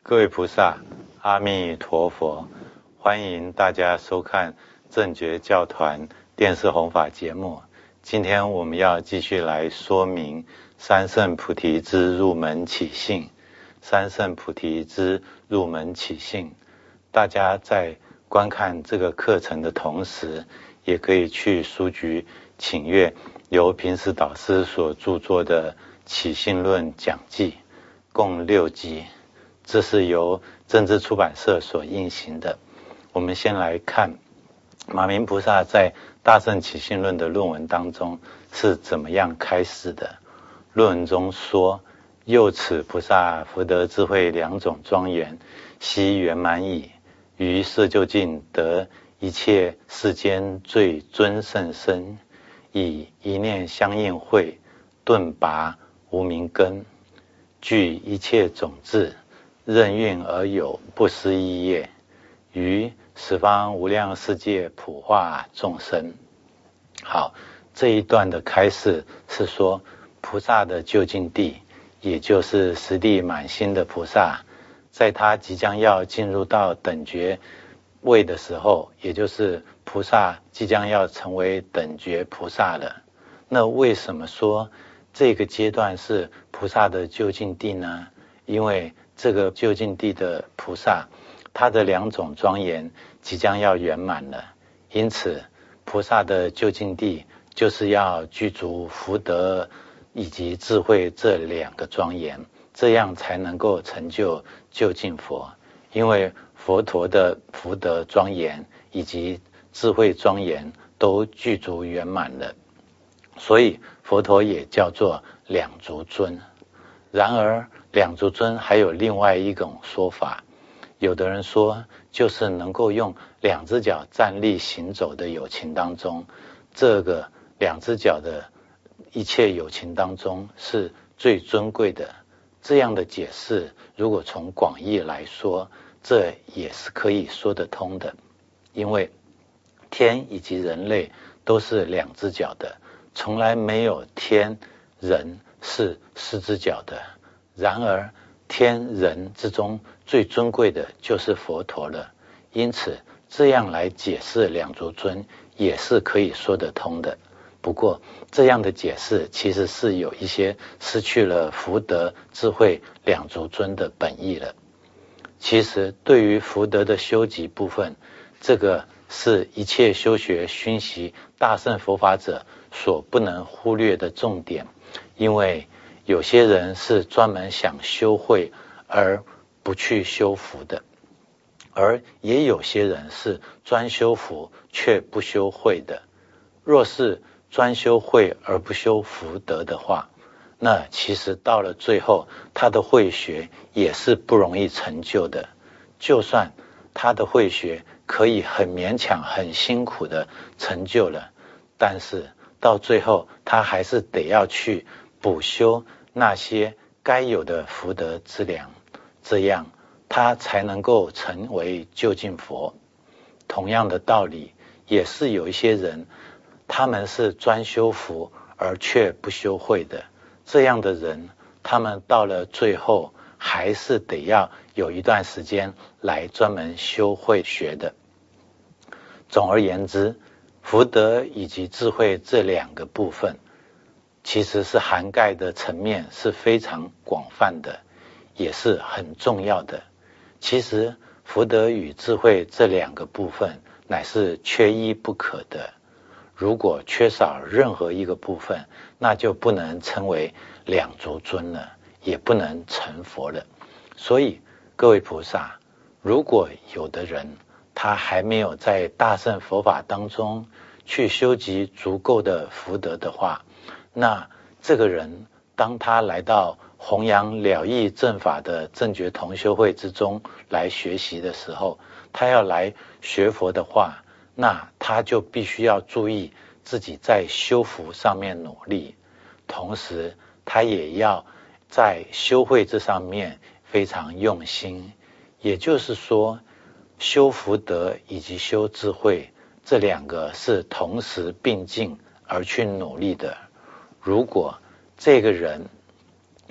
各位菩萨，阿弥陀佛！欢迎大家收看正觉教团电视弘法节目。今天我们要继续来说明三圣菩提之入门起信。三圣菩提之入门起信，大家在观看这个课程的同时，也可以去书局请阅由平时导师所著作的起信论讲记，共6集。这是由正知出版社所印行的。我们先来看马明菩萨在大乘起信论的论文当中是怎么样开始的。论文中说，又此菩萨福德智慧2种庄严，悉圆满矣，于色究竟得一切世间最尊胜身，以一念相应会，顿拔无明根，具一切种智，任运而有不思议业，于十方无量世界普化众生。好，这一段的开示是说，菩萨的究竟地，也就是十地满心的菩萨，在他即将要进入到等觉位的时候，也就是菩萨即将要成为等觉菩萨了。那为什么说这个阶段是菩萨的究竟地呢？因为这个究竟地的菩萨，他的2种庄严即将要圆满了，因此菩萨的究竟地就是要具足福德以及智慧这2个庄严，这样才能够成就究竟佛。因为佛陀的福德庄严以及智慧庄严都具足圆满了，所以佛陀也叫做两足尊。然而两足尊还有另外一种说法，有的人说就是能够用2只脚站立行走的有情当中，这个2只脚的一切有情当中是最尊贵的。这样的解释如果从广义来说，这也是可以说得通的。因为天以及人类都是2只脚的，从来没有天人是4只脚的。然而天人之中最尊贵的就是佛陀了，因此这样来解释两足尊也是可以说得通的。不过这样的解释其实是有一些失去了福德智慧两足尊的本意了。其实对于福德的修集部分，这个是一切修学熏习大乘佛法者所不能忽略的重点。因为有些人是专门想修慧而不去修福的，而也有些人是专修福却不修慧的。若是专修慧而不修福德的话，那其实到了最后他的慧学也是不容易成就的。就算他的慧学可以很勉强很辛苦的成就了，但是到最后他还是得要去补修那些该有的福德之良，这样他才能够成为究竟佛。同样的道理，也是有一些人他们是专修福而却不修慧的，这样的人他们到了最后还是得要有一段时间来专门修慧学的。总而言之，福德以及智慧这2个部分其实是涵盖的层面是非常广泛的，也是很重要的。其实福德与智慧这2个部分乃是缺一不可的，如果缺少任何一个部分，那就不能称为两足尊了，也不能成佛了。所以各位菩萨，如果有的人他还没有在大乘佛法当中去修集足够的福德的话，那这个人当他来到弘扬了义正法的正觉同修会之中来学习的时候，他要来学佛的话，那他就必须要注意自己在修福上面努力，同时他也要在修慧这上面非常用心。也就是说，修福德以及修智慧这2个是同时并进而去努力的。如果这个人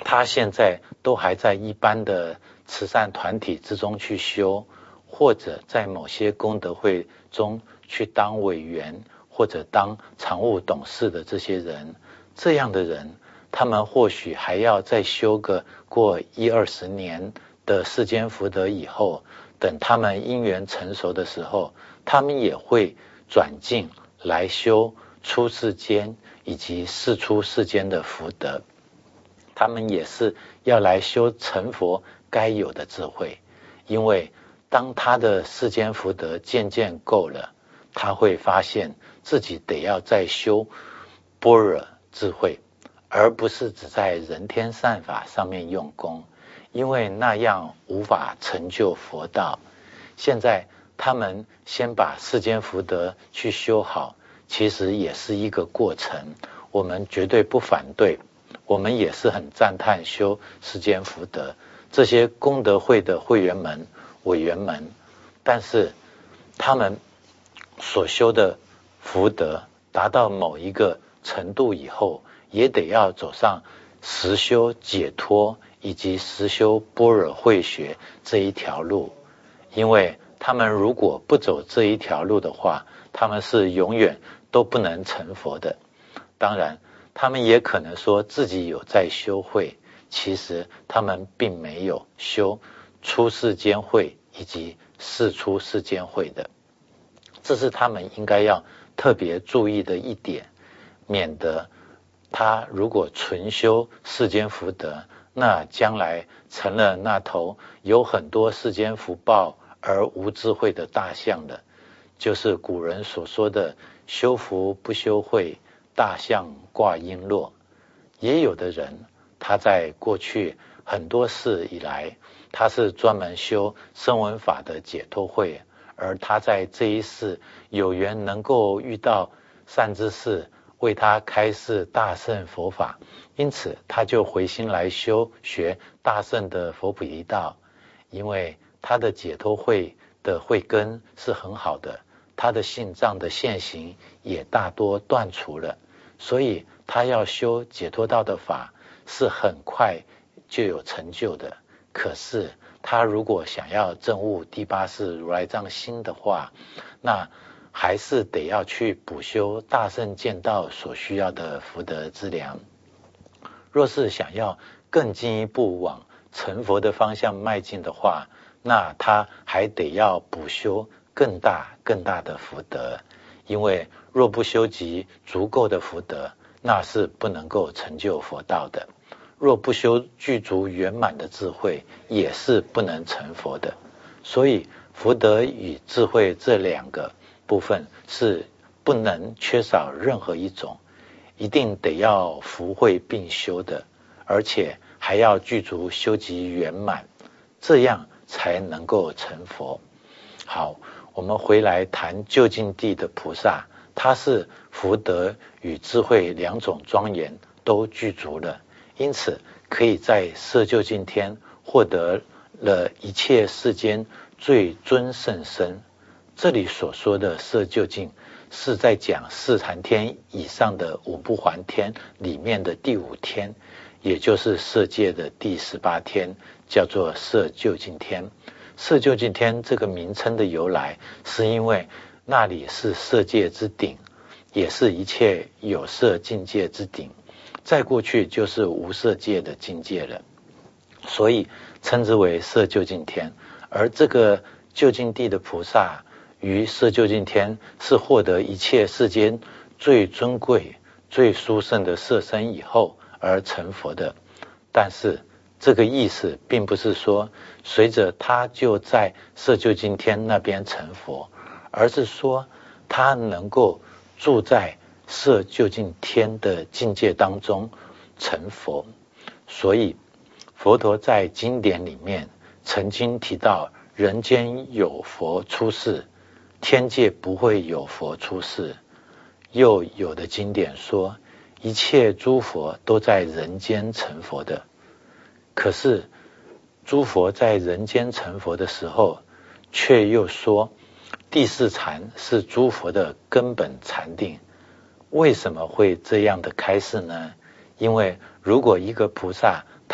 他现在都还在一般的慈善团体之中去修，或者在某些功德会中去当委员或者当常务董事的这些人，这样的人他们或许还要再修个过10-20年的世间福德以后，等他们因缘成熟的时候，他们也会转进来修出世间以及世出世间的福德，他们也是要来修成佛该有的智慧。因为当他的世间福德渐渐够了，他会发现自己得要再修般若智慧，而不是只在人天善法上面用功，因为那样无法成就佛道。现在他们先把世间福德去修好，其实也是一个过程，我们绝对不反对，我们也是很赞叹修世间福德这些功德会的会员们委员们，但是他们所修的福德达到某一个程度以后，也得要走上实修解脱以及实修般若慧学这一条路。因为他们如果不走这一条路的话，他们是永远都不能成佛的。当然他们也可能说自己有在修慧，其实他们并没有修出世间慧以及世出世间慧的，这是他们应该要特别注意的一点，免得他如果纯修世间福德，那将来成了那头有很多世间福报而无智慧的大象了，就是古人所说的修福不修慧，大象挂璎珞。也有的人他在过去很多世以来，他是专门修声闻法的解脱慧，而他在这一世有缘能够遇到善知识为他开示大乘佛法，因此他就回心来修学大乘的佛菩提道。因为他的解脱慧的慧根是很好的，他的性障的现行也大多断除了，所以他要修解脱道的法是很快就有成就的。可是他如果想要证悟第八世如来藏心的话，那还是得要去补修大乘见道所需要的福德资粮。若是想要更进一步往成佛的方向迈进的话，那他还得要补修更大的福德。因为若不修集足够的福德，那是不能够成就佛道的。若不修具足圆满的智慧，也是不能成佛的。所以福德与智慧这两个部分是不能缺少任何一种，一定得要福慧并修的，而且还要具足修集圆满，这样才能够成佛。好，我们回来谈究竟地的菩萨，他是福德与智慧两种庄严都具足了，因此可以在摄究竟天获得了一切世间最尊圣身。这里所说的摄究竟是在讲四禅天以上的五不还天里面的第5天，也就是色界的第18天，叫做摄究竟天。摄究竟天这个名称的由来，是因为那里是色界之顶，也是一切有色境界之顶，再过去就是无色界的境界了，所以称之为摄究竟天。而这个究竟地的菩萨于摄究竟天是获得一切世间最尊贵最殊胜的色身以后而成佛的。但是这个意思并不是说随着他就在摄究竟天那边成佛，而是说他能够住在摄究竟天的境界当中成佛。所以佛陀在经典里面曾经提到，人间有佛出世，天界不会有佛出世。又有的经典说，一切诸佛都在人间成佛的。可是诸佛在人间成佛的时候，却又说第4禅是诸佛的根本禅定。为什么会这样的开示呢？因为如果一个菩萨他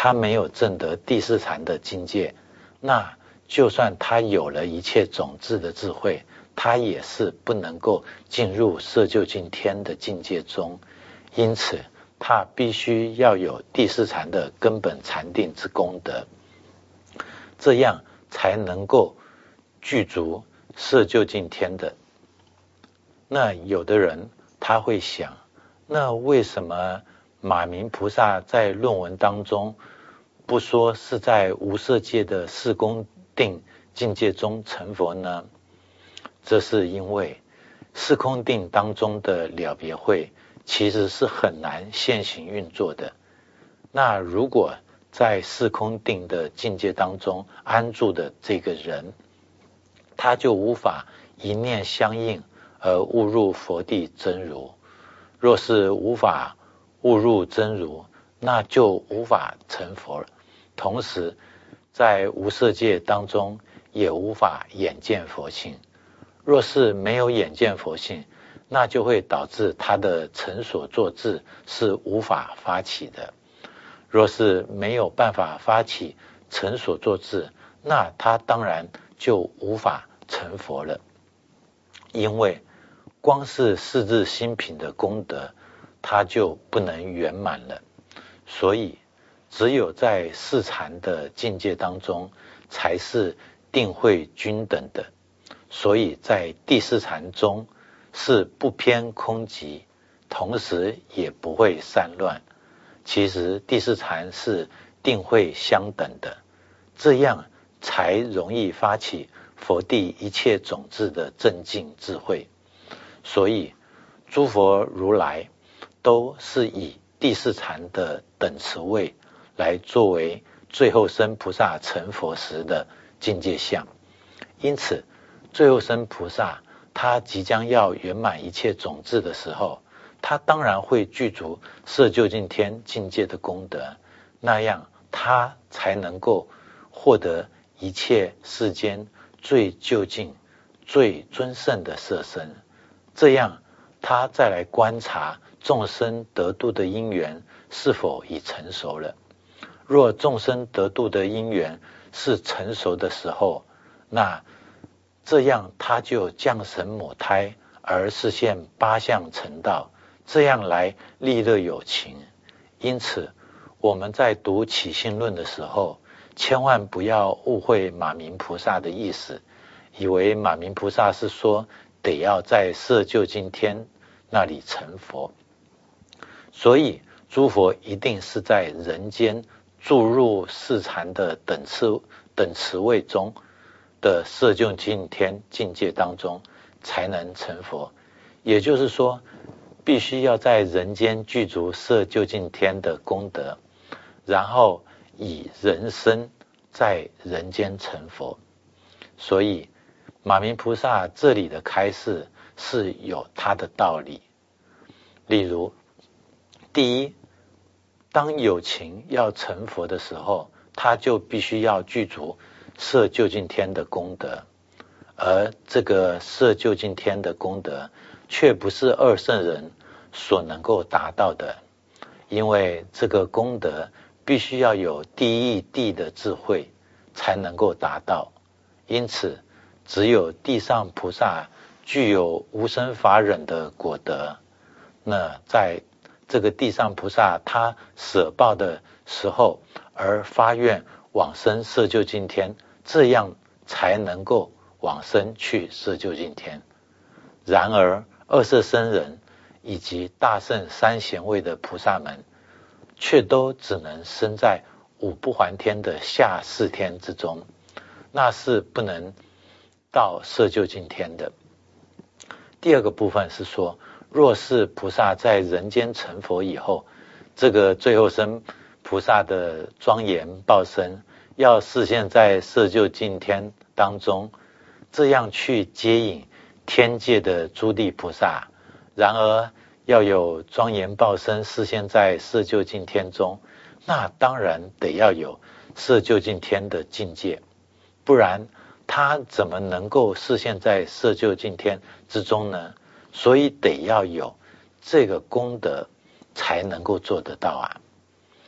他没有证得第四禅的境界，那就算他有了一切种智的智慧，他也是不能够进入色究竟天的境界中。因此他必须要有第四禅的根本禅定之功德，这样才能够具足色究竟天的。那有的人他会想，那为什么马明菩萨在论文当中不说是在无色界的四空定境界中成佛呢？这是因为四空定当中的了别慧其实是很难现行运作的。那如果在四空定的境界当中安住的这个人，他就无法一念相应而悟入佛地真如。若是无法悟入真如，那就无法成佛了。同时在无色界当中也无法眼见佛性。若是没有眼见佛性，那就会导致他的成所作智是无法发起的。若是没有办法发起成所作智，那他当然就无法成佛了。因为光是四智心品的功德，它就不能圆满了。所以只有在四禅的境界当中才是定慧均等的。所以在第四禅中是不偏空寂，同时也不会散乱。其实第四禅是定慧相等的，这样才容易发起佛地一切种智的正境智慧。所以诸佛如来都是以第四禅的等持位来作为最后身菩萨成佛时的境界相。因此最后身菩萨他即将要圆满一切种智的时候，他当然会具足色究竟天境界的功德，那样他才能够获得一切世间最究竟最尊胜的色身。这样他再来观察众生得度的因缘是否已成熟了。若众生得度的因缘是成熟的时候，那这样他就降神母胎而实现八相成道，这样来利乐有情。因此我们在读起信论的时候，千万不要误会马明菩萨的意思，以为马明菩萨是说得要在色究竟天那里成佛。所以诸佛一定是在人间注入四禅的等持位中的色究竟天境界当中才能成佛。也就是说，必须要在人间具足色究竟天的功德，然后以人身在人间成佛。所以马明菩萨这里的开示是有他的道理。例如，第一，当有情要成佛的时候，他就必须要具足色究竟天的功德，而这个色究竟天的功德却不是二圣人所能够达到的，因为这个功德必须要有第一地的智慧才能够达到。因此只有地上菩萨具有无生法忍的果德，那在这个地上菩萨他舍报的时候而发愿往生色究竟天，这样才能够往生去色究竟天。然而二色僧人以及大圣三贤位的菩萨们却都只能生在五不还天的下四天之中，那是不能到色究竟天的。第二个部分是说，若是菩萨在人间成佛以后，这个最后身菩萨的庄严报身要示现在色究竟天当中，这样去接引天界的诸地菩萨，然而要有庄严报身示现在色究竟天中，那当然得要有色究竟天的境界，不然他怎么能够示现在色究竟天之中呢？所以得要有这个功德才能够做得到啊。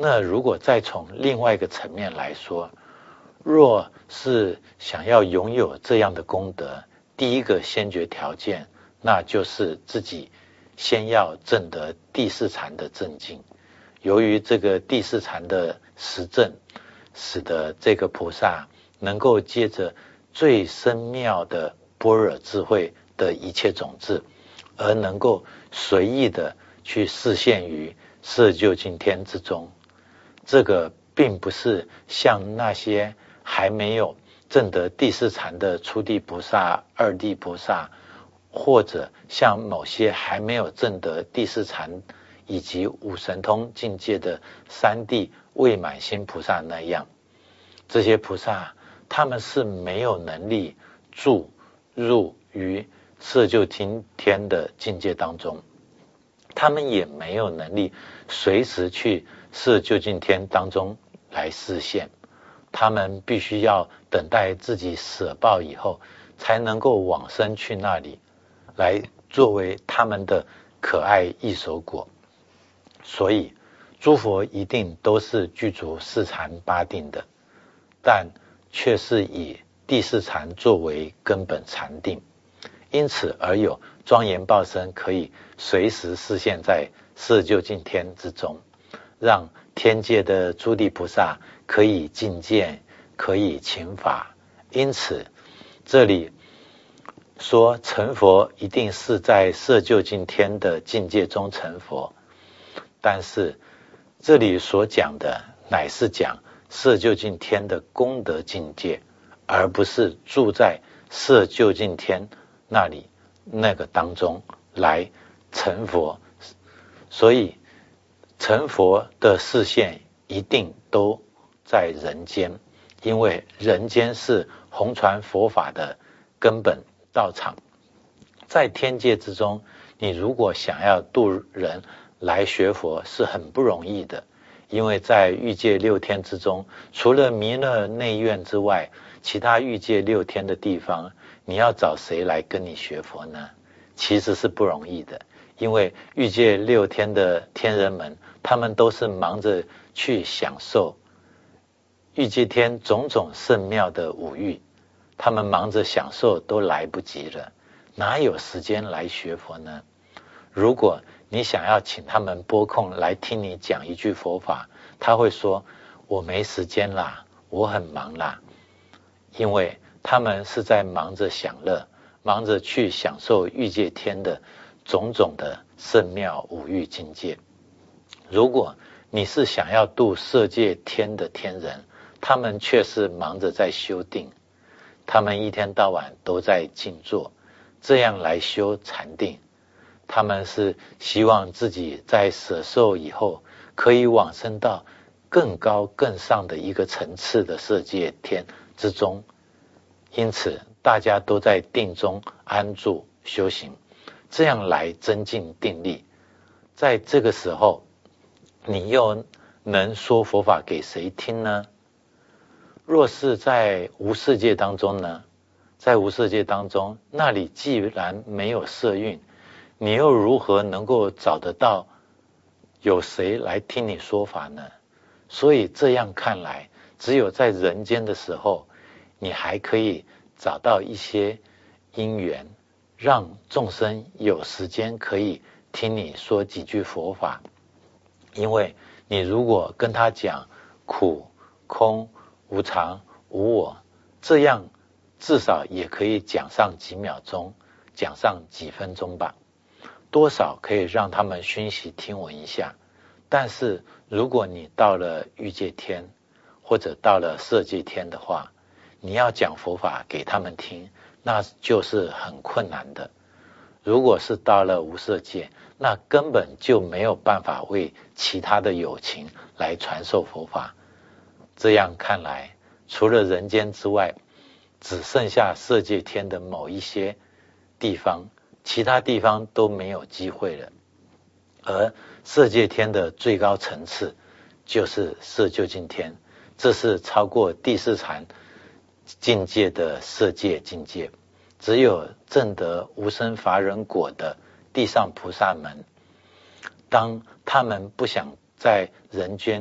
那如果再从另外一个层面来说，若是想要拥有这样的功德，第一个先决条件，那就是自己先要证得第四禅的正境。由于这个第四禅的实证，使得这个菩萨能够借着最深妙的般若智慧的一切种子，而能够随意的去示现于色究竟天之中。这个并不是像那些还没有证得第四禅的初地菩萨、二地菩萨，或者像某些还没有证得第四禅以及五神通境界的三地未满心菩萨那样。这些菩萨他们是没有能力住入于色究竟天的境界当中，他们也没有能力随时去色究竟天当中来示现，他们必须要等待自己舍报以后，才能够往生去那里，来作为他们的可爱异熟果。所以诸佛一定都是具足四禅八定的，但却是以第四禅作为根本禅定，因此而有庄严报身可以随时示现在色究竟天之中，让天界的诸地菩萨可以觐见，可以请法。因此这里说成佛一定是在色究竟天的境界中成佛，但是这里所讲的乃是讲色究竟天的功德境界，而不是住在色究竟天那里那个当中来成佛。所以成佛的示现一定都在人间，因为人间是弘传佛法的根本道场。在天界之中，你如果想要度人来学佛是很不容易的，因为在欲界六天之中，除了弥勒内院之外，其他欲界六天的地方，你要找谁来跟你学佛呢？其实是不容易的，因为欲界六天的天人们，他们都是忙着去享受欲界天种种圣妙的五欲，他们忙着享受都来不及了，哪有时间来学佛呢？如果你想要请他们拨空来听你讲一句佛法，他会说我没时间啦，我很忙啦，因为他们是在忙着享乐，忙着去享受欲界天的种种的圣妙五欲境界。如果你是想要度色界天的天人，他们却是忙着在修定，他们一天到晚都在静坐，这样来修禅定。他们是希望自己在舍受以后可以往生到更高更上的一个层次的色界天之中，因此大家都在定中安住修行，这样来增进定力。在这个时候，你又能说佛法给谁听呢？若是在无色界当中呢？在无色界当中，那里既然没有色蕴，你又如何能够找得到有谁来听你说法呢？所以这样看来，只有在人间的时候，你还可以找到一些因缘，让众生有时间可以听你说几句佛法。因为你如果跟他讲苦、空、无常、无我，这样至少也可以讲上几秒钟，讲上几分钟吧，多少可以让他们熏习听闻一下。但是如果你到了欲界天或者到了色界天的话，你要讲佛法给他们听，那就是很困难的。如果是到了无色界，那根本就没有办法为其他的有情来传授佛法。这样看来，除了人间之外，只剩下色界天的某一些地方，其他地方都没有机会了。而色界天的最高层次就是色究竟天，这是超过第四禅境界的色界境界。只有证得无生法忍果的地上菩萨们，当他们不想在人间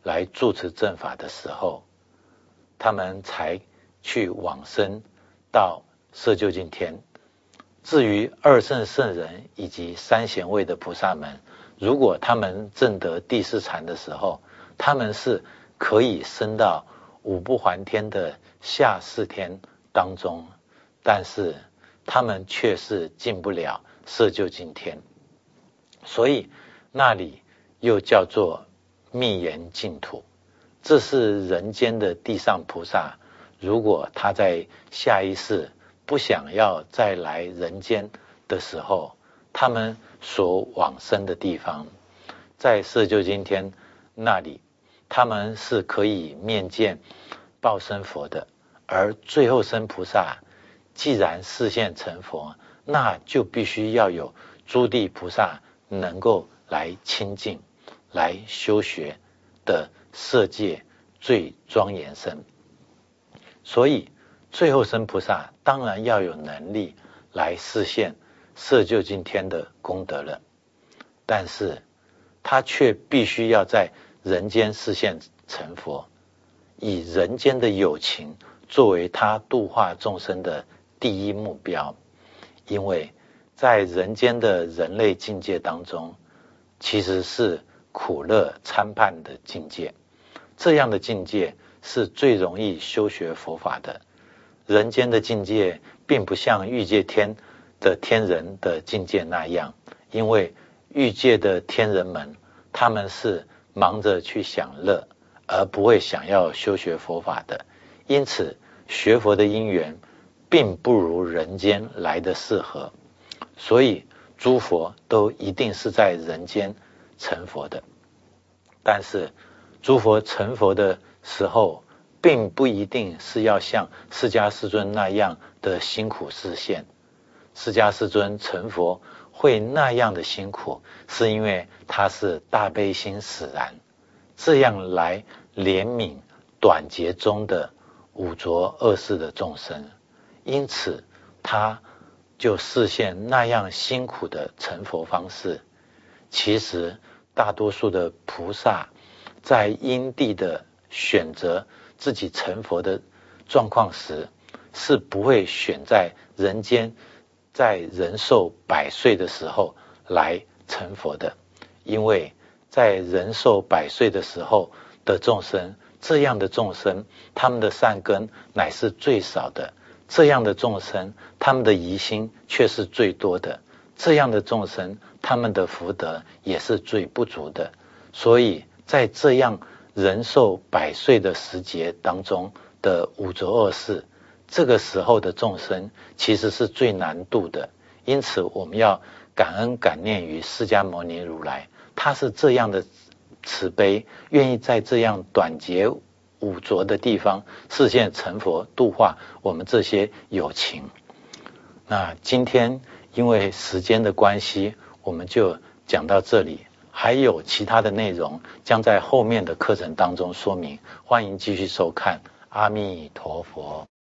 来住持正法的时候，他们才去往生到色究竟天。至于二圣圣人以及三贤位的菩萨们，如果他们证得第四禅的时候，他们是可以升到五不还天的下四天当中，但是他们却是进不了色究竟天，所以那里又叫做密严净土。这是人间的地上菩萨，如果他在下一世不想要再来人间的时候，他们所往生的地方，在色究竟天那里，他们是可以面见报身佛的。而最后身菩萨既然示现成佛，那就必须要有诸地菩萨能够来亲近、来修学的色界最庄严身。所以最后身菩萨当然要有能力来示现色究竟天的功德了，但是他却必须要在人间示现成佛，以人间的有情作为他度化众生的第一目标。因为在人间的人类境界当中，其实是苦乐参半的境界，这样的境界是最容易修学佛法的。人间的境界并不像欲界天的天人的境界那样，因为欲界的天人们，他们是忙着去享乐，而不会想要修学佛法的，因此学佛的因缘并不如人间来的适合，所以诸佛都一定是在人间成佛的。但是诸佛成佛的时候，并不一定是要像释迦世尊那样的辛苦示现。释迦世尊成佛会那样的辛苦，是因为他是大悲心使然，这样来怜悯短劫中的五浊恶世的众生，因此他就示现那样辛苦的成佛方式。其实大多数的菩萨在因地的选择自己成佛的状况时，是不会选在人间在人寿100岁的时候来成佛的，因为在人寿100岁的时候的众生，这样的众生他们的善根乃是最少的，这样的众生他们的疑心却是最多的，这样的众生他们的福德也是最不足的。所以在这样人寿100岁的时节当中的五浊恶世，这个时候的众生其实是最难度的。因此我们要感恩感念于释迦牟尼如来，他是这样的慈悲，愿意在这样短劫五浊的地方示现成佛，度化我们这些有情。那今天因为时间的关系，我们就讲到这里，还有其他的内容将在后面的课程当中说明，欢迎继续收看。阿弥陀佛。